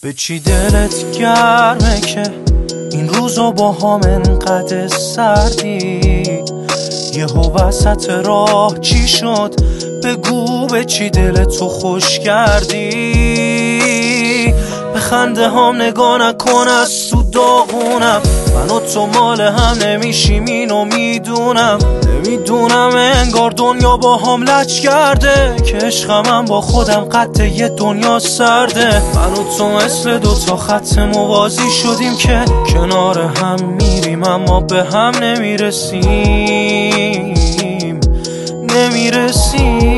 به چی دلت گرمه که این روزا با هم انقدر سردی؟ یهو وسط راه چی شد؟ بگو به چی دلتو خوش کردی؟ به خنده هم نگاه نکن، از تو داغونم. من و تو مال هم نمیشیم اینو میدونم. انگار دنیا با هم لج کرده که عشقم با خودم قد یه دنیا سرده. من و تو مثل دوتا خط موازی شدیم که کنار هم میریم اما به هم نمیرسیم.